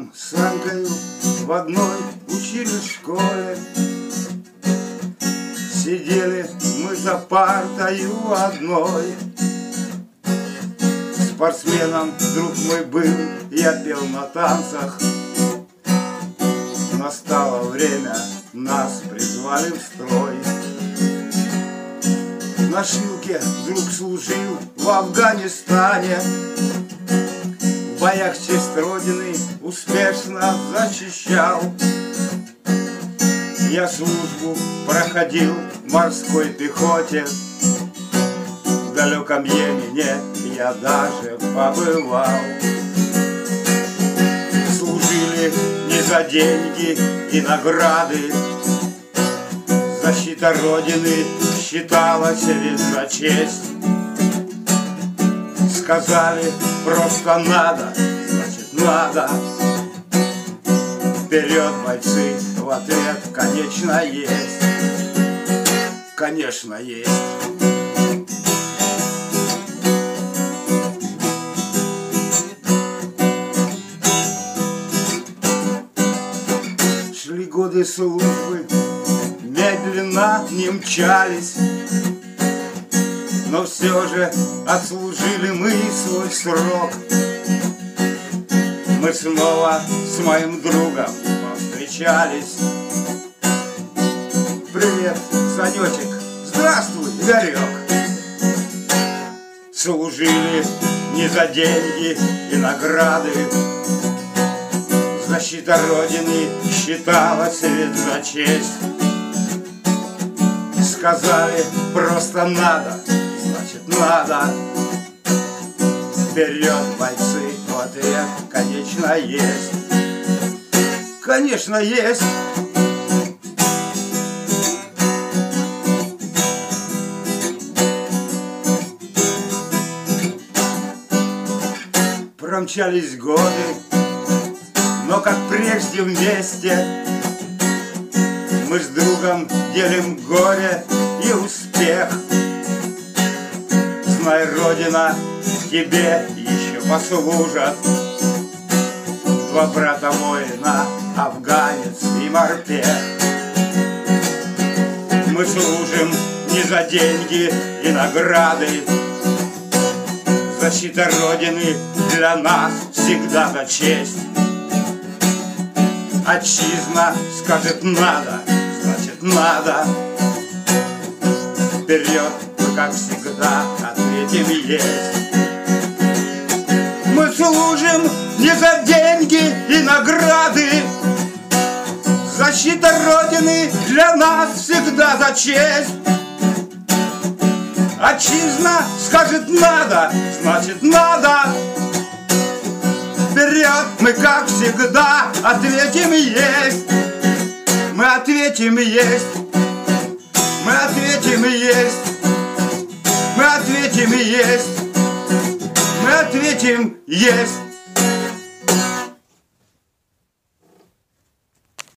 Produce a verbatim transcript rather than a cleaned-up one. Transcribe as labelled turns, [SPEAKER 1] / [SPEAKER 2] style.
[SPEAKER 1] Летом с Анкою в одной учились школе. Сидели мы за партою одной. Спортсменом друг мой был, я пел на танцах. Настало время, нас призвали в строй. На Шилке друг служил в Афганистане. В боях честь Родины успешно защищал. Я службу проходил в морской пехоте. В далеком Йемене я даже побывал. Служили не за деньги и награды. Защита Родины считалась ведь за честь. Сказали, просто надо, значит надо. Вперед, бойцы, в ответ, конечно, есть. Конечно, есть. Шли годы службы, медленно не мчались, но все же отслужили мы свой срок. Мы снова с моим другом повстречались. Привет, Санечек, здравствуй, Игорек. Служили не за деньги и награды. Защита Родины считалась ведь за честь. Сказали, просто надо, значит надо. Вперед, бойцы, в ответ, конечно, есть. Конечно, есть. Промчались годы, но как прежде вместе мы с другом делим горе и успех. Знай, Родина, тебе еще послужат два брата воина, афганец и морпех. Мы служим не за деньги и награды. Защита Родины для нас всегда за честь. Отчизна скажет надо, значит надо. Вперед, мы как всегда ответим есть. Мы служим не за деньги и награды. Защита Родины для нас всегда за честь. Отчизна скажет надо, значит надо. Вперед, мы как всегда ответим есть. Мы ответим есть. Мы ответим есть. Мы ответим есть. Мы ответим есть.